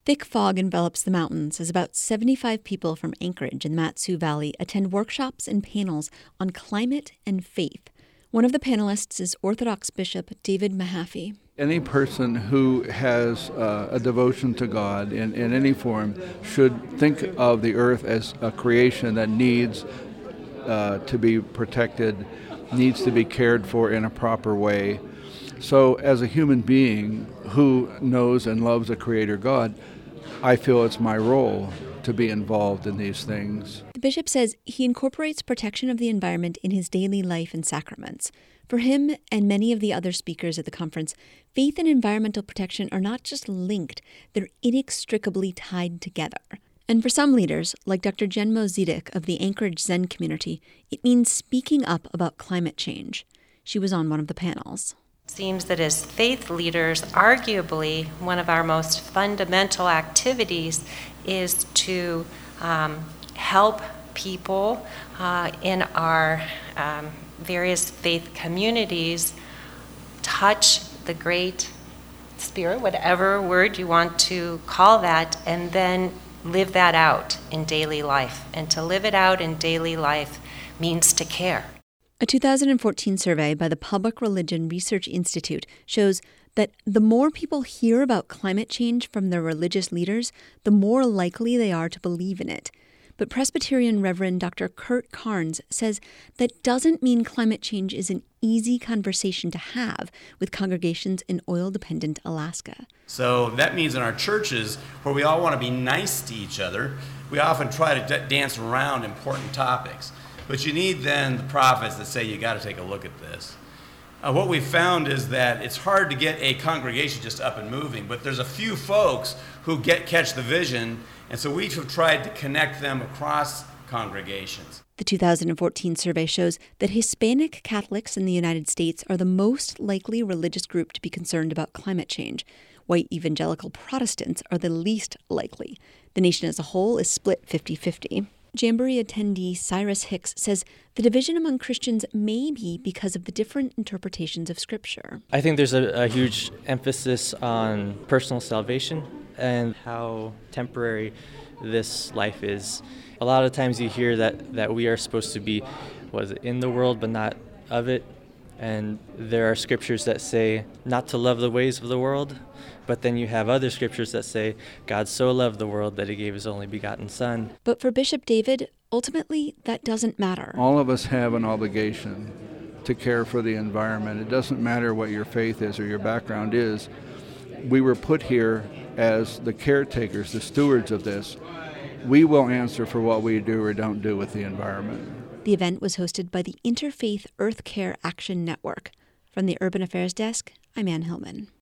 Thick fog envelops the mountains as about 75 people from Anchorage in the Mat-Su Valley attend workshops and panels on climate and faith. One of the panelists is Orthodox Bishop David Mahaffey. Any person who has a devotion to God in any form should think of the earth as a creation that needs to be protected, needs to be cared for in a proper way. So as a human being who knows and loves a Creator God, I feel it's my role to be involved in these things. The bishop says he incorporates protection of the environment in his daily life and sacraments. For him and many of the other speakers at the conference, faith and environmental protection are not just linked, they're inextricably tied together. And for some leaders, like Dr. Jenmo Zedek of the Anchorage Zen community, it means speaking up about climate change. She was on one of the panels. Seems that as faith leaders, arguably one of our most fundamental activities is to help people in our various faith communities touch the Great Spirit, whatever word you want to call that, and then live that out in daily life. And to live it out in daily life means to care. A 2014 survey by the Public Religion Research Institute shows that the more people hear about climate change from their religious leaders, the more likely they are to believe in it. But Presbyterian Reverend Dr. Kurt Carnes says that doesn't mean climate change is an easy conversation to have with congregations in oil-dependent Alaska. So that means in our churches, where we all want to be nice to each other, we often try to dance around important topics. But you need then the prophets that say, you got to take a look at this. What we've found is that it's hard to get a congregation just up and moving, but there's a few folks who catch the vision, and so we have tried to connect them across congregations. The 2014 survey shows that Hispanic Catholics in the United States are the most likely religious group to be concerned about climate change. White evangelical Protestants are the least likely. The nation as a whole is split 50-50. Jamboree attendee Cyrus Hicks says the division among Christians may be because of the different interpretations of Scripture. I think there's a huge emphasis on personal salvation and how temporary this life is. A lot of times you hear that we are supposed to be in the world but not of it. And there are scriptures that say not to love the ways of the world, but then you have other scriptures that say God so loved the world that he gave his only begotten Son. But for Bishop David, ultimately, that doesn't matter. All of us have an obligation to care for the environment. It doesn't matter what your faith is or your background is. We were put here as the caretakers, the stewards of this. We will answer for what we do or don't do with the environment. The event was hosted by the Interfaith Earth Care Action Network. From the Urban Affairs Desk, I'm Ann Hillman.